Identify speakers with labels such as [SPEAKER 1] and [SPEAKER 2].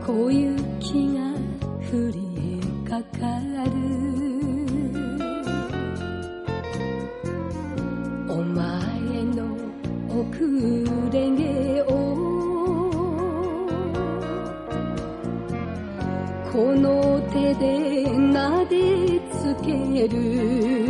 [SPEAKER 1] 小雪が降りかかる。お前の遅れ毛をこの手で撫でつける。